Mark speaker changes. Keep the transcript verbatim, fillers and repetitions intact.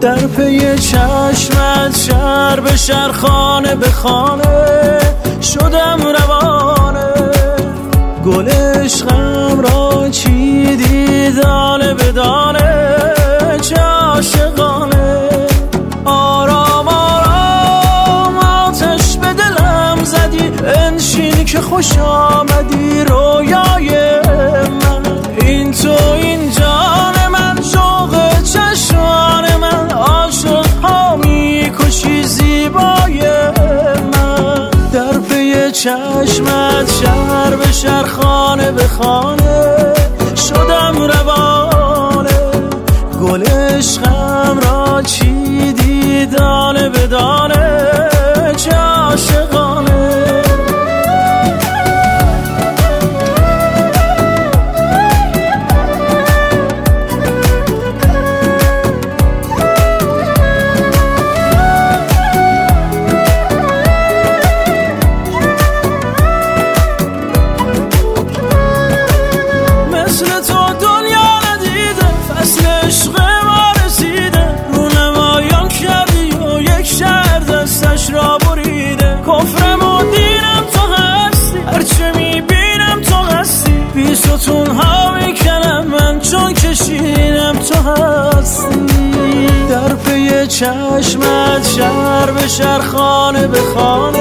Speaker 1: در پی چشمت شهر به شهر خانه به خانه شدم روانه، گل عشقم را چیدی دانه به دانه، چه عاشقانه. آرام آرام آتش به دلم زدی، انشین که خوش آمدی رویای من. این تو این جان من، شوق چشمان من، عاشق ها می کشی زیبای من. در پی چشمت شهر به شهر خانه به خانه شدم روانه، گل عشقم را چیدی دانه به دانه، چه عاشقانه. را بریده کفرم و دینم تو هستی، هرچه میبینم تو هستی، بی ستون ها میکنم من چون کشیدم تو هستی. در پی چشمت شهر به شهر خانه به خانه